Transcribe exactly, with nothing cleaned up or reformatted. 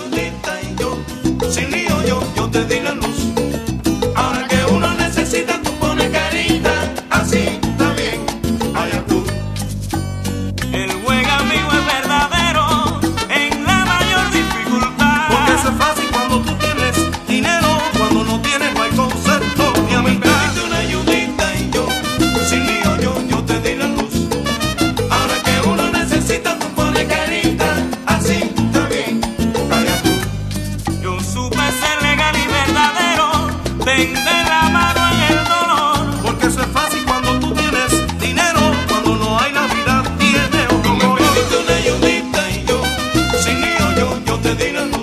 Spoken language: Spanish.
ayudita y yo, sin lío yo, yo te di la luz. Ahora que uno necesita, tú pones carita, así está bien, allá tú. El buen amigo es verdadero en la mayor dificultad. Porque eso es fácil cuando tú tienes dinero, cuando no tienes no hay concepto ni amistad. Me pediste una ayudita y yo, sin lío yo, yo te di la luz. Ahora que uno necesita, tú pones carita, así está bien, allá tú. Yo supe ser legal y verdadero, tender la mano en el dolor. Porque eso es fácil cuando tú tienes dinero, cuando no hay Navidad tiene otro color. Me pediste una ayudita y yo, sin lío yo, yo te di la luz.